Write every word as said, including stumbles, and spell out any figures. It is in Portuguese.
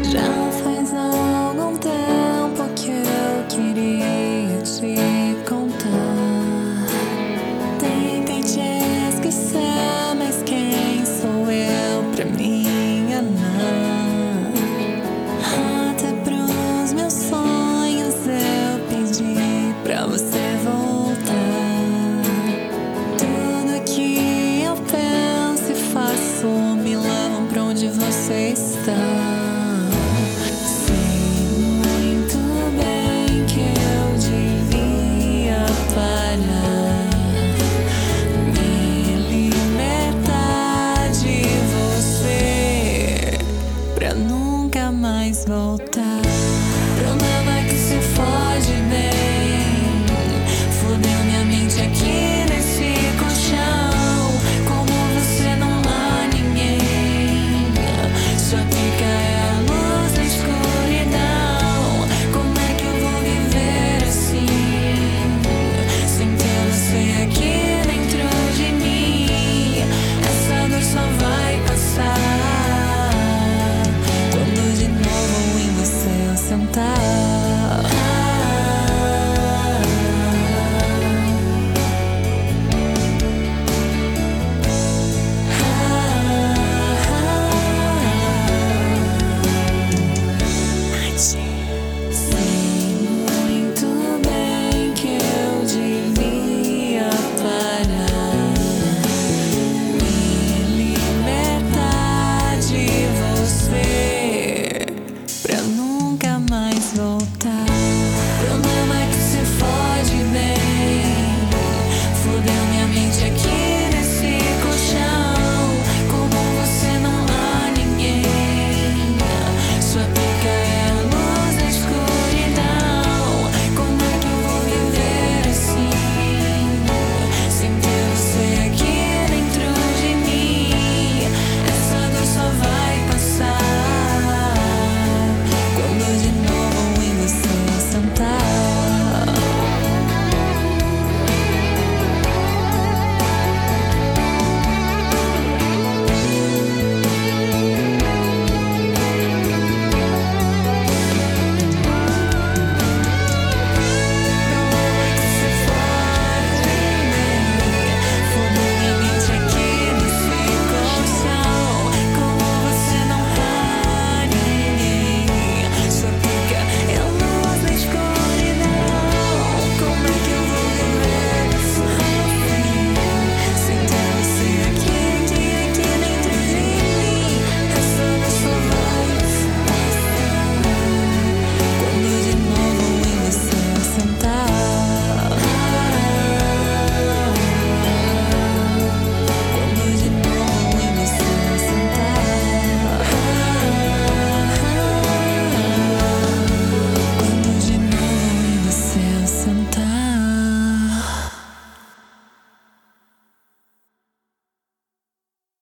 Já faz algum tempo que eu queria te contar. Tentei te esquecer, mas quem sou eu pra me enganar? Até pros meus sonhos eu pedi pra você voltar. Tudo que eu penso e faço me levam pra onde você está. Nunca mais voltar. Problema que se foge bem, fudeu minha mente aqui nesse colchão. Como você não há ninguém, sua pica é a luz da escuridão. Como é que eu vou viver assim, sem ter você aqui dentro de mim? Essa dor só vai passar sentar.